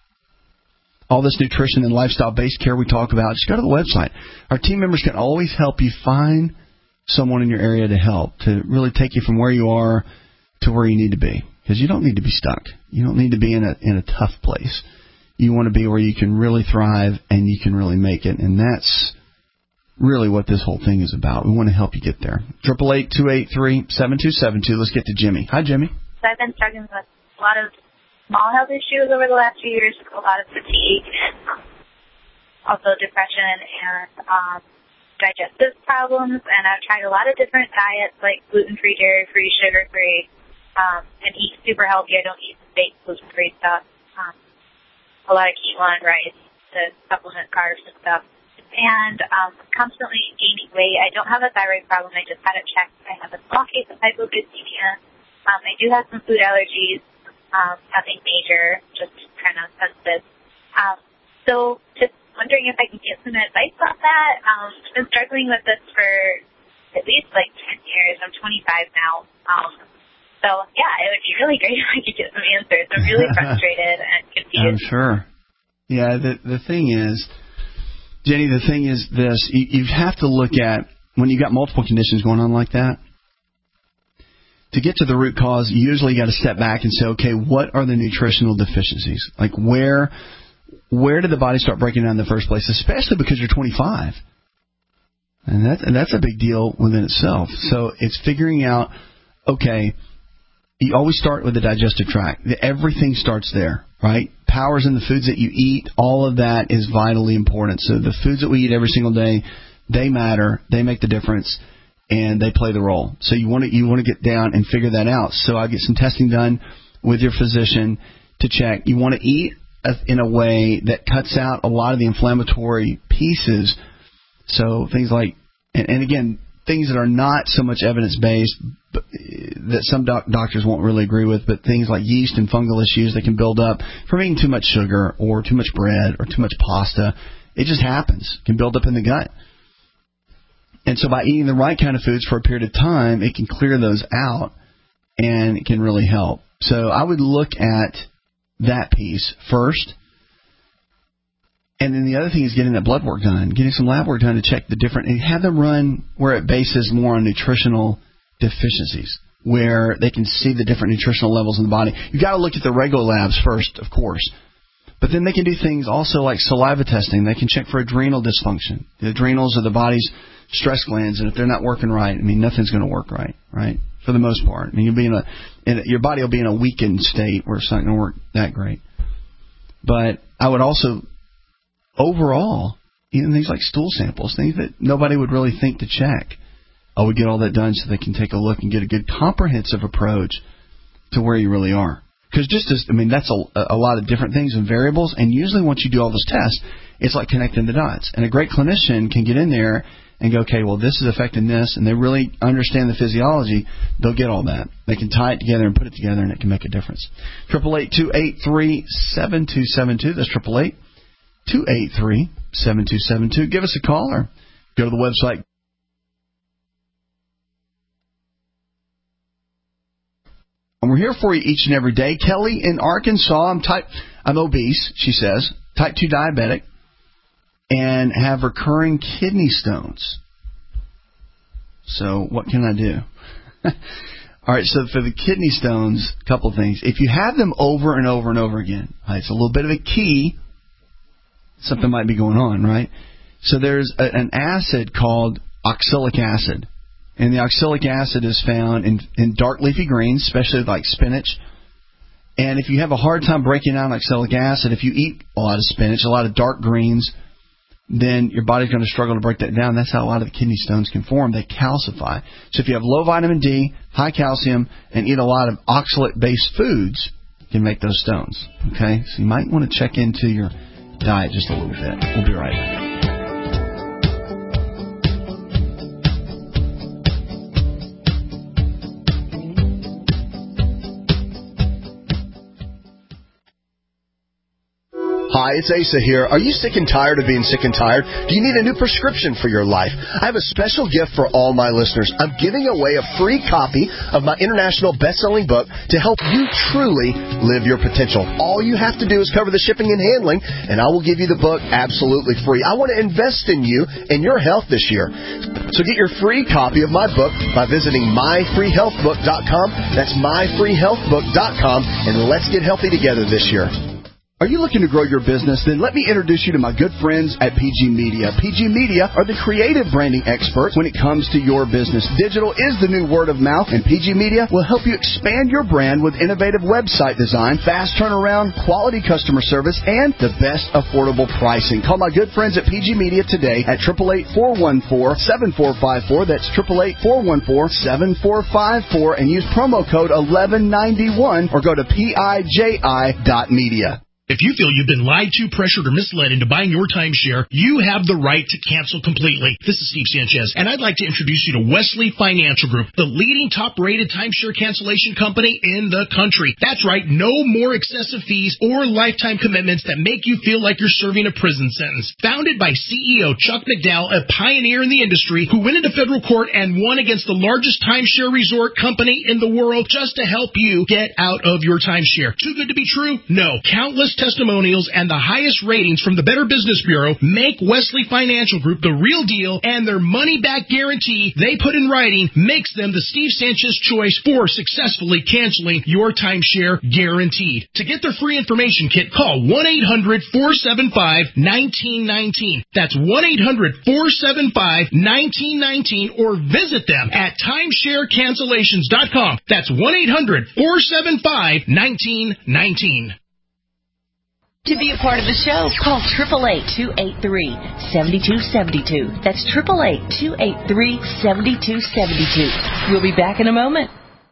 all this nutrition and lifestyle-based care we talk about, just go to the website. Our team members can always help you find someone in your area to help, to really take you from where you are to where you need to be. Because you don't need to be stuck. You don't need to be in a in a tough place. You want to be where you can really thrive and you can really make it. And that's really what this whole thing is about. We want to help you get there. triple eight two eight three seven two seven two. Let's get to Jimmy. Hi, Jimmy. So I've been struggling with a lot of small health issues over the last few years, a lot of fatigue, also depression and um, digestive problems. And I've tried a lot of different diets like gluten-free, dairy-free, sugar-free, um, and eat super healthy. I don't eat fake gluten-free stuff. Um, a lot of quinoa and rice to supplement carbs and stuff. And um, constantly gaining weight. I don't have a thyroid problem. I just had it checked. I have a small case of hypoglycemia. Um, I do have some food allergies. Um, nothing major, just kind of sensitive. Um, so just wondering if I can get some advice on that. Um, I've been struggling with this for at least like ten years. I'm twenty-five now. Um, so, yeah, it would be really great if I could get some answers. I'm really frustrated and confused. I'm sure. Yeah, the the thing is, Jenny, the thing is this. You, you have to look at, when you've got multiple conditions going on like that, to get to the root cause, you usually got to step back and say, okay, what are the nutritional deficiencies? Like where where did the body start breaking down in the first place, especially because you're twenty-five? And, that, and that's a big deal within itself. So it's figuring out, okay, you always start with the digestive tract. Everything starts there, right? Power's in the foods that you eat. All of that is vitally important. So the foods that we eat every single day, they matter. They make the difference. And they play the role. So you want to you want to get down and figure that out. So I get some testing done with your physician to check. You want to eat in a way that cuts out a lot of the inflammatory pieces. So things like, and, and again, things that are not so much evidence-based, but, that some doc- doctors won't really agree with, but things like yeast and fungal issues that can build up from eating too much sugar or too much bread or too much pasta. It just happens. It can build up in the gut. And so by eating the right kind of foods for a period of time, it can clear those out and it can really help. So I would look at that piece first. And then the other thing is getting that blood work done, getting some lab work done to check the different, and have them run where it bases more on nutritional deficiencies, where they can see the different nutritional levels in the body. You've got to look at the Rego labs first, of course. But then they can do things also like saliva testing. They can check for adrenal dysfunction. The adrenals are the body's stress glands, and if they're not working right, I mean, nothing's going to work right, right? For the most part. I mean, you'll be in a, in a your body will be in a weakened state where it's not going to work that great. But I would also, overall, even things like stool samples, things that nobody would really think to check, I would get all that done so they can take a look and get a good comprehensive approach to where you really are. Because just as, I mean, that's a, a lot of different things and variables, and usually once you do all those tests, it's like connecting the dots. And a great clinician can get in there and go, okay, well, this is affecting this, and they really understand the physiology, they'll get all that. They can tie it together and put it together, and it can make a difference. triple eight two eight three seven two seven two. That's triple eight two eight three seven two seven two. Give us a call or go to the website. And we're here for you each and every day. Kelly in Arkansas, I'm type, I'm obese, she says, type two diabetic, and have recurring kidney stones. So what can I do? All right, so for the kidney stones, a couple of things. If you have them over and over and over again, right, it's a little bit of a key. Something might be going on, right? So there's a, an acid called oxalic acid. And the oxalic acid is found in, in dark leafy greens, especially like spinach. And if you have a hard time breaking down oxalic acid, if you eat a lot of spinach, a lot of dark greens, then your body's going to struggle to break that down. That's how a lot of the kidney stones can form. They calcify. So if you have low vitamin D, high calcium, and eat a lot of oxalate-based foods, you can make those stones. Okay? So you might want to check into your diet just a little bit. We'll be right back. Hi, it's Asa here. Are you sick and tired of being sick and tired? Do you need a new prescription for your life? I have a special gift for all my listeners. I'm giving away a free copy of my international best-selling book to help you truly live your potential. All you have to do is cover the shipping and handling, and I will give you the book absolutely free. I want to invest in you and your health this year. So get your free copy of my book by visiting my free health book dot com. That's my free health book dot com, and let's get healthy together this year. Are you looking to grow your business? Then let me introduce you to my good friends at P G Media. P G Media are the creative branding experts when it comes to your business. Digital is the new word of mouth, and P G Media will help you expand your brand with innovative website design, fast turnaround, quality customer service, and the best affordable pricing. Call my good friends at P G Media today at eight eight eight, four one four, seven four five four. That's eight eight eight, four one four, seven four five four, and use promo code eleven ninety-one or go to P I J I dot media. If you feel you've been lied to, pressured, or misled into buying your timeshare, you have the right to cancel completely. This is Steve Sanchez, and I'd like to introduce you to Wesley Financial Group, the leading top-rated timeshare cancellation company in the country. That's right, no more excessive fees or lifetime commitments that make you feel like you're serving a prison sentence. Founded by C E O Chuck McDowell, a pioneer in the industry who went into federal court and won against the largest timeshare resort company in the world just to help you get out of your timeshare. Too good to be true? No. Countless testimonials and the highest ratings from the Better Business Bureau make Wesley Financial Group the real deal, and their money-back guarantee they put in writing makes them the Steve Sanchez choice for successfully canceling your timeshare guaranteed. To get their free information kit, call one eight hundred, four seven five, one nine one nine. That's one eight hundred, four seven five, one nine one nine, or visit them at timeshare cancellations dot com. That's one eight hundred, four seven five, one nine one nine. To be a part of the show, call eight eight eight, two eight three, seven two seven two. That's eight eight eight, two eight three, seven two seven two. We'll be back in a moment.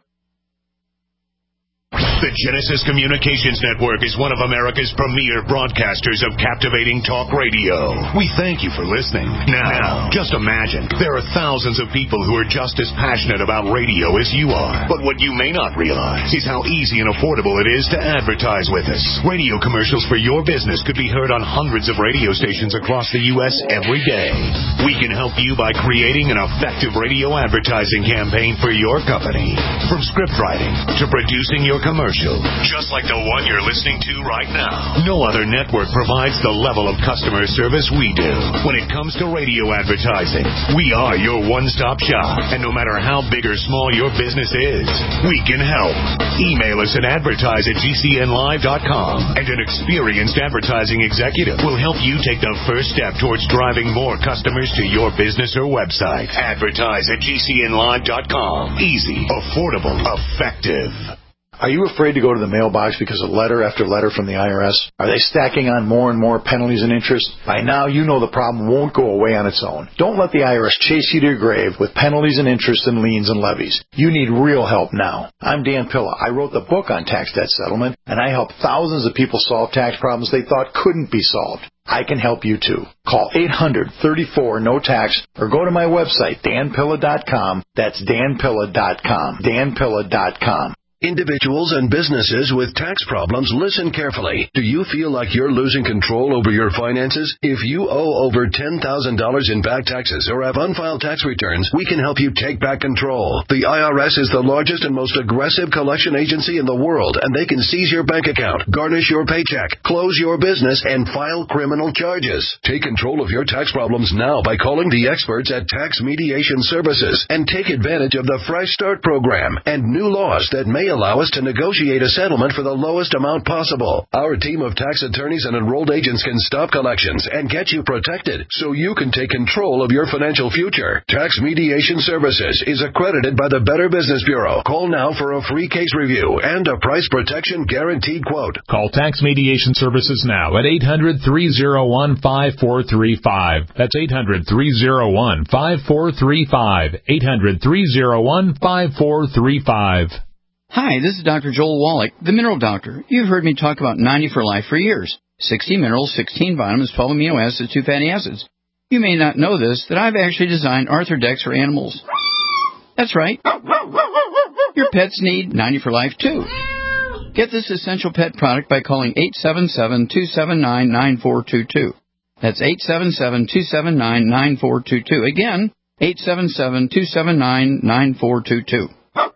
The Genesis Communications Network is one of America's premier broadcasters of captivating talk radio. We thank you for listening. Now, just imagine, there are thousands of people who are just as passionate about radio as you are. But what you may not realize is how easy and affordable it is to advertise with us. Radio commercials for your business could be heard on hundreds of radio stations across the U S every day. We can help you by creating an effective radio advertising campaign for your company. From script writing to producing your commercial, just like the one you're listening to right now. No other network provides the level of customer service we do. When it comes to radio advertising, we are your one-stop shop. And no matter how big or small your business is, we can help. Email us at advertise at G C N live dot com, and an experienced advertising executive will help you take the first step towards driving more customers to your business or website. Advertise at G C N live dot com. Easy, affordable, effective. Are you afraid to go to the mailbox because of letter after letter from the I R S? Are they stacking on more and more penalties and interest? By now, you know the problem won't go away on its own. Don't let the I R S chase you to your grave with penalties and interest and liens and levies. You need real help now. I'm Dan Pilla. I wrote the book on tax debt settlement, and I helped thousands of people solve tax problems they thought couldn't be solved. I can help you too. Call eight hundred, thirty-four, no tax or go to my website, dan pilla dot com. That's dan pilla dot com. dan pilla dot com. Individuals and businesses with tax problems, listen carefully. Do you feel like you're losing control over your finances? If you owe over ten thousand dollars in back taxes or have unfiled tax returns, we can help you take back control. The I R S is the largest and most aggressive collection agency in the world, and they can seize your bank account, garnish your paycheck, close your business, and file criminal charges. Take control of your tax problems now by calling the experts at Tax Mediation Services and take advantage of the Fresh Start program and new laws that may They allow us to negotiate a settlement for the lowest amount possible. Our team of tax attorneys and enrolled agents can stop collections and get you protected so you can take control of your financial future. Tax Mediation Services is accredited by the Better Business Bureau. Call now for a free case review and a price protection guaranteed quote. Call Tax Mediation Services now at eight hundred, three oh one, five four three five. That's eight hundred, three oh one, five four three five. eight hundred, three oh one, five four three five. Hi, this is Doctor Joel Wallach, the Mineral Doctor. You've heard me talk about ninety for Life for years. sixty minerals, sixteen vitamins, twelve amino acids, two fatty acids. You may not know this, that I've actually designed Arthrodex for animals. That's right. Your pets need ninety for Life, too. Get this essential pet product by calling eight seven seven, two seven nine, nine four two two. That's eight seven seven, two seven nine, nine four two two. Again, eight seven seven, two seven nine, nine four two two.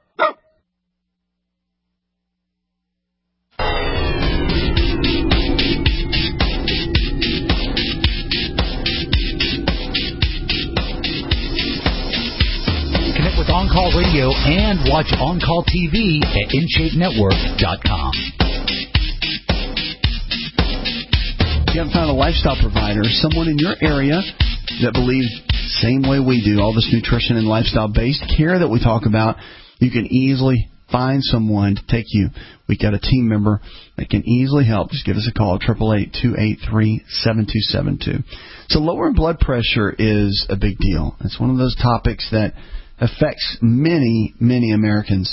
With On-Call Radio and watch On-Call T V at in shape network dot com. If you haven't found a lifestyle provider, someone in your area that believes the same way we do, all this nutrition and lifestyle-based care that we talk about, you can easily find someone to take you. We've got a team member that can easily help. Just give us a call at eight eight eight, two eight three, seven two seven two. So lowering blood pressure is a big deal. It's one of those topics that affects many, many Americans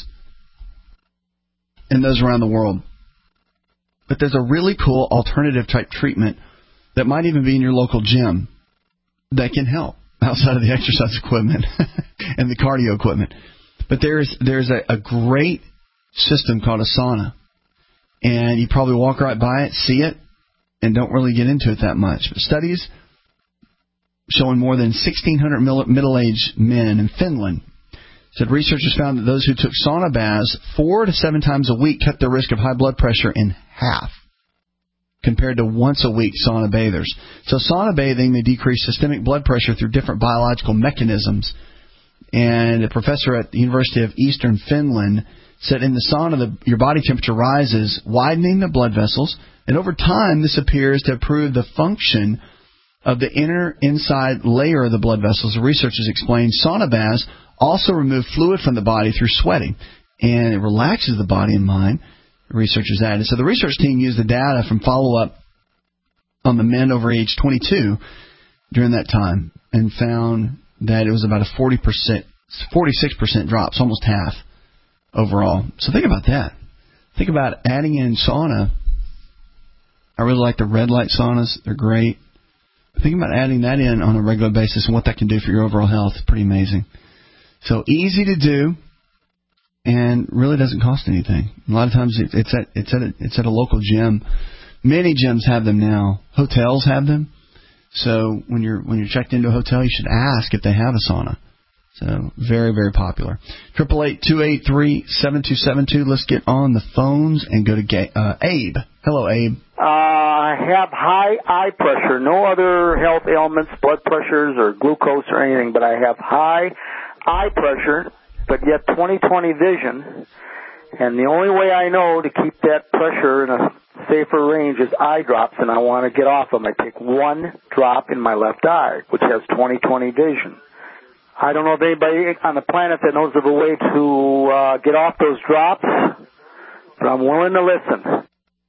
and those around the world. But there's a really cool alternative type treatment that might even be in your local gym that can help outside of the exercise equipment and the cardio equipment. But there's there's a, a great system called a sauna. And you probably walk right by it, see it, and don't really get into it that much. But studies showing more than sixteen hundred middle-aged men in Finland said researchers found that those who took sauna baths four to seven times a week cut their risk of high blood pressure in half compared to once a week sauna bathers. So sauna bathing may decrease systemic blood pressure through different biological mechanisms. And a professor at the University of Eastern Finland said in the sauna, the, your body temperature rises, widening the blood vessels, and over time this appears to improve the function of the inner inside layer of the blood vessels. The researchers explained sauna baths also remove fluid from the body through sweating, and it relaxes the body and mind, the researchers added. So the research team used the data from follow-up on the men over age twenty-two during that time and found that it was about a forty percent, forty-six percent drop, so almost half overall. So think about that. Think about adding in sauna. I really like the red light saunas. They're great. Think about adding that in on a regular basis and what that can do for your overall health. It's pretty amazing. So easy to do, and really doesn't cost anything. A lot of times it's at it's at a, it's at a local gym. Many gyms have them now. Hotels have them. So when you're when you're checked into a hotel, you should ask if they have a sauna. So very very popular. Triple eight two eight three seven two seven two. Let's get on the phones and go to Ga- uh, Abe. Hello, Abe. Uh, I have high eye pressure, no other health ailments, blood pressures or glucose or anything, but I have high eye pressure, but yet twenty twenty vision, and the only way I know to keep that pressure in a safer range is eye drops, and I want to get off them. I take one drop in my left eye, which has twenty twenty vision. I don't know if anybody on the planet that knows of a way to uh, get off those drops, but I'm willing to listen.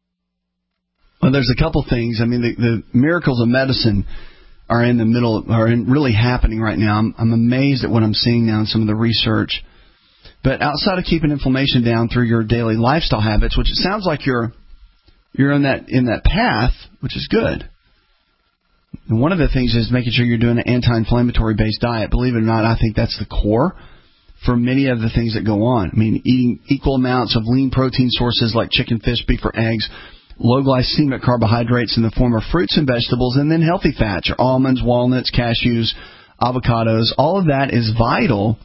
Well, there's a couple things. I mean, the, the miracles of medicine are in the middle, are in, really happening right now. I'm, I'm amazed at what I'm seeing now in some of the research. But outside of keeping inflammation down through your daily lifestyle habits, which it sounds like you're you're in that in that path, which is good. And one of the things is making sure you're doing an anti-inflammatory based diet. Believe it or not, I think that's the core for many of the things that go on. I mean, eating equal amounts of lean protein sources like chicken, fish, beef, or eggs, low glycemic carbohydrates in the form of fruits and vegetables, and then healthy fats, your almonds, walnuts, cashews, avocados. All of that is vital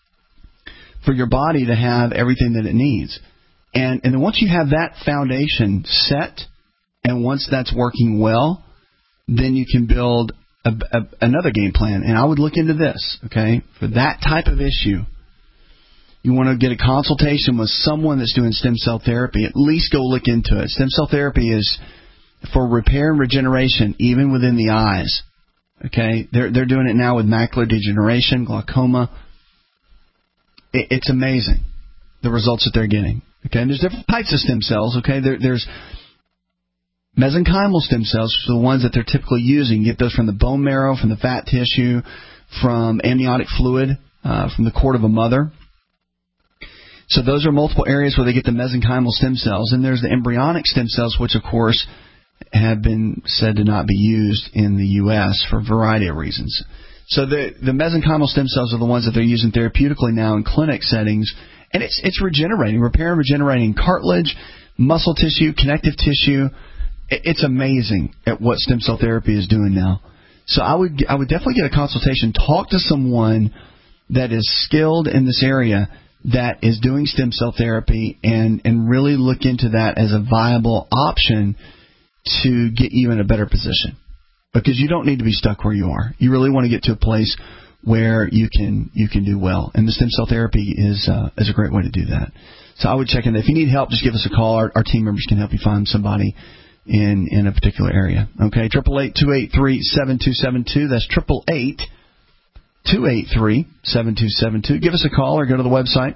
for your body to have everything that it needs. And, and then once you have that foundation set, and once that's working well, then you can build a, a, another game plan. And I would look into this, okay, for that type of issue. you want to get a consultation with someone that's doing stem cell therapy, at least go look into it. Stem cell therapy is for repair and regeneration, even within the eyes. Okay, they're they're doing it now with macular degeneration, glaucoma. It, it's amazing the results that they're getting. Okay, and there's different types of stem cells. Okay, there, there's mesenchymal stem cells, which are the ones that they're typically using. You get those from the bone marrow, from the fat tissue, from amniotic fluid, uh, from the cord of a mother. So those are multiple areas where they get the mesenchymal stem cells. And there's the embryonic stem cells, which, of course, have been said to not be used in the U S for a variety of reasons. So the, the mesenchymal stem cells are the ones that they're using therapeutically now in clinic settings. And it's it's regenerating, repair and regenerating cartilage, muscle tissue, connective tissue. It's amazing at what stem cell therapy is doing now. So I would I would definitely get a consultation. Talk to someone that is skilled in this area that is doing stem cell therapy, and, and really look into that as a viable option to get you in a better position. Because you don't need to be stuck where you are. You really want to get to a place where you can you can do well. And the stem cell therapy is uh, is a great way to do that. So I would check in. If you need help, just give us a call. Our, our team members can help you find somebody in, in a particular area. Okay, eight eight eight, two eight three, seven two seven two. That's eight eight eight, two eight three, seven two seven two. Give us a call or go to the website.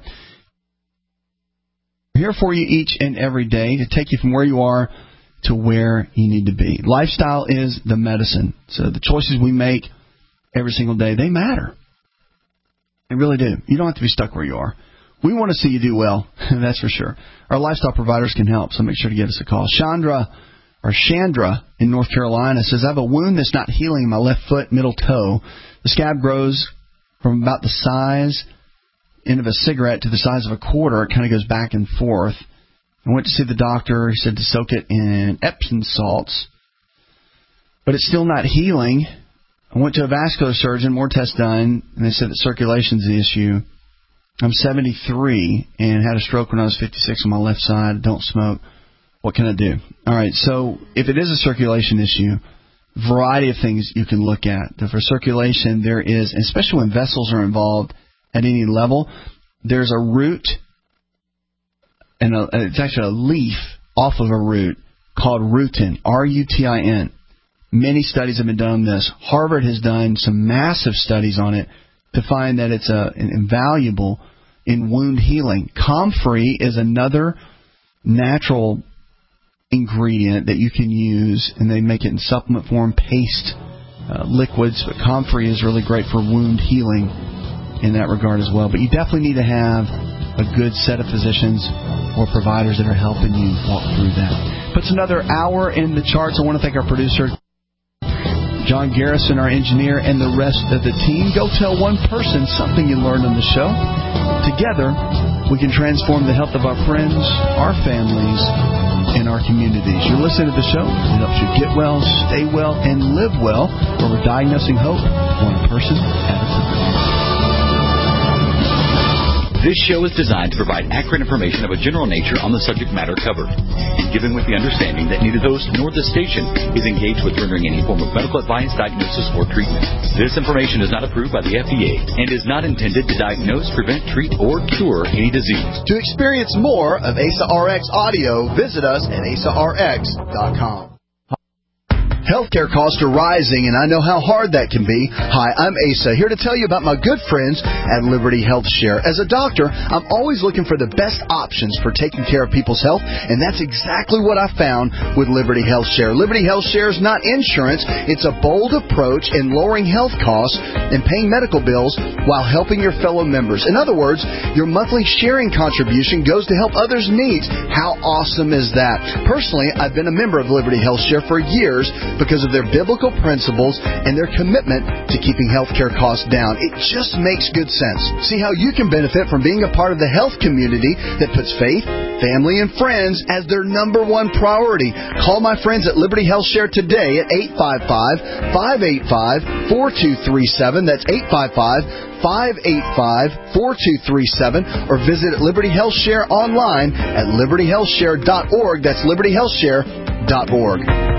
We're here for you each and every day to take you from where you are to where you need to be. Lifestyle is the medicine. So the choices we make every single day, they matter. They really do. You don't have to be stuck where you are. We want to see you do well, that's for sure. Our lifestyle providers can help, so make sure to give us a call. Chandra, or Chandra in North Carolina says, I have a wound that's not healing in my left foot, middle toe. The scab grows from about the size end of a cigarette to the size of a quarter. It kind of goes back and forth. I went to see the doctor. He said to soak it in Epsom salts, but it's still not healing. I went to a vascular surgeon, more tests done, and they said that circulation's the issue. I'm seventy-three and had a stroke when I was fifty-six on my left side. Don't smoke. What can I do? All right, so if it is a circulation issue, variety of things you can look at. For circulation, there is, especially when vessels are involved at any level, there's a root, and a, it's actually a leaf off of a root called rutin, R U T I N. Many studies have been done on this. Harvard has done some massive studies on it to find that it's a, an invaluable in wound healing. Comfrey is another natural ingredient that you can use, and they make it in supplement form, paste, uh, liquids, but Comfrey is really great for wound healing in that regard as well. But you definitely need to have a good set of physicians or providers that are helping you walk through that. Puts another hour in the charts. I want to thank our producer, John Garrison, our engineer, and the rest of the team. Go tell one person something you learned on the show. Together, we can transform the health of our friends, our families, and our communities. You're listening to the show. It helps you get well, stay well, and live well, where we're diagnosing hope one person at a time. This show is designed to provide accurate information of a general nature on the subject matter covered, and given with the understanding that neither the host nor the station is engaged with rendering any form of medical advice, diagnosis, or treatment. This information is not approved by the F D A and is not intended to diagnose, prevent, treat, or cure any disease. To experience more of A S A R X audio, visit us at A S A R X dot com. Healthcare costs are rising, and I know how hard that can be. Hi, I'm Asa, here to tell you about my good friends at Liberty Health Share. As a doctor, I'm always looking for the best options for taking care of people's health, and that's exactly what I found with Liberty Health Share. Liberty Health Share is not insurance. It's a bold approach in lowering health costs and paying medical bills while helping your fellow members. In other words, your monthly sharing contribution goes to help others' needs. How awesome is that? Personally, I've been a member of Liberty Health Share for years because of their biblical principles and their commitment to keeping healthcare costs down. It just makes good sense. See how you can benefit from being a part of the health community that puts faith, family, and friends as their number one priority. Call my friends at Liberty Health Share today at eight five five, five eight five, four two three seven. That's eight five five, five eight five, four two three seven. Or visit Liberty Health Share online at liberty health share dot org. That's liberty health share dot org.